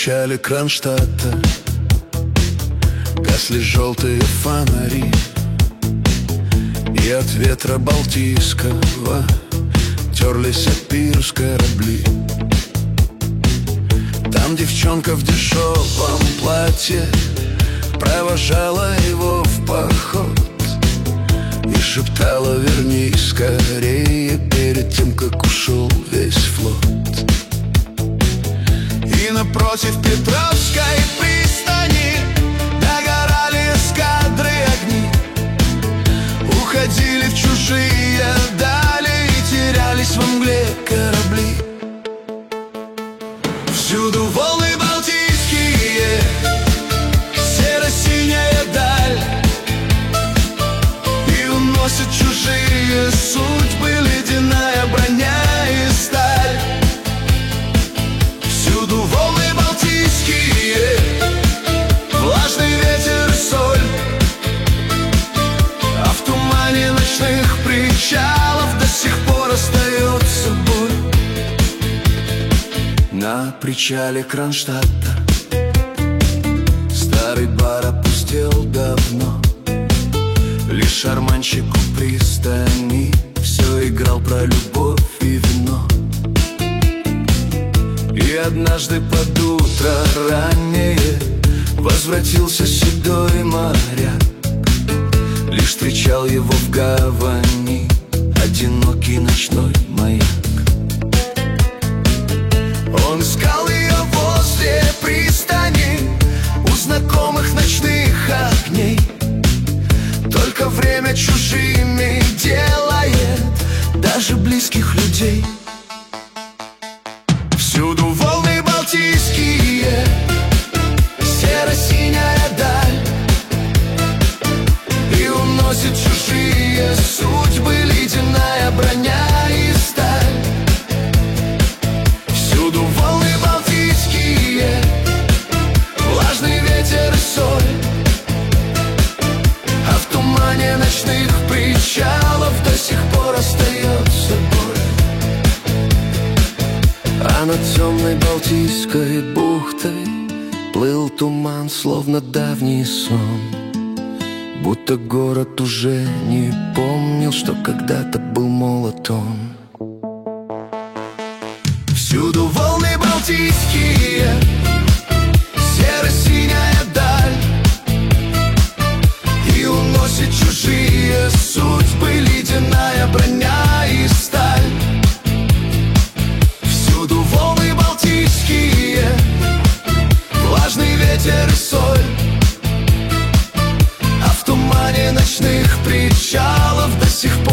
причале Кронштадта гасли желтые фонари, и от ветра Балтийского терлись о пирс корабли. Там девчонка в дешевом платье провожала его в поход и шептала: вернись скорее, перед тем, как ушел весь флот. И напротив Петровской пристани догорали эскадры огни, уходили в чужие дали и терялись во мгле корабли. Всюду волны балтийские, серо-синяя даль, и уносят чужие судьбы ледяная броня и сталь. Всюду волны балтийские, влажный ветер и соль, а в тумане ночных причалов до сих пор остается боль. На причале Кронштадта старый бар опустел давно, лишь шарманщик у пристани все играл про любовь и вино. И однажды под утро раннее возвратился седой моряк, лишь встречал его в гавани одинокий ночной маяк. Он искал ее возле пристани у знакомых ночных огней, только время чужими делает даже близких людей. Всюду волны балтийские, серо-синяя даль, и уносит чужие судьбы ледяная броня и сталь. Всюду волны балтийские, влажный ветер и соль, а в тумане ночных причалов до сих пор остается боль. А над темной Балтийской бухтой плыл туман, словно давний сон, будто город уже не помнил, что когда-то был молод он. Всюду волны балтийские, серо-синяя даль, и уносит чужие судьбы ледяная броня и сталь. Всюду волны балтийские, влажный ветер и соль, а в тумане ночных причалов до сих пор